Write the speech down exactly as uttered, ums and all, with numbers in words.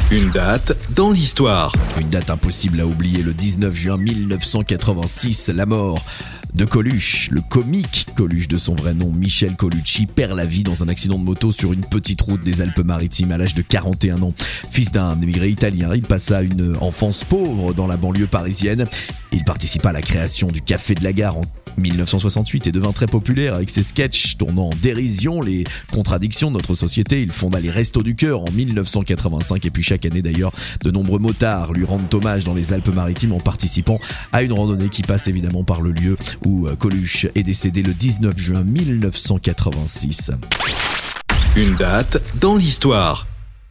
Une date dans l'histoire. Une date impossible à oublier, le dix-neuf juin mille neuf cent quatre-vingt-six, la mort de Coluche. Le comique Coluche, de son vrai nom Michel Colucci, perd la vie dans un accident de moto sur une petite route des Alpes-Maritimes à l'âge de quarante et un ans. Fils d'un émigré italien, il passa une enfance pauvre dans la banlieue parisienne. Il participa à la création du Café de la Gare en mille neuf cent soixante-huit et devint très populaire avec ses sketchs tournant en dérision les contradictions de notre société. Il fonda les Restos du Cœur en mille neuf cent quatre-vingt-cinq et puis chaque année d'ailleurs, de nombreux motards lui rendent hommage dans les Alpes-Maritimes en participant à une randonnée qui passe évidemment par le lieu où Coluche est décédé le dix-neuf juin mille neuf cent quatre-vingt-six. Une date dans l'histoire.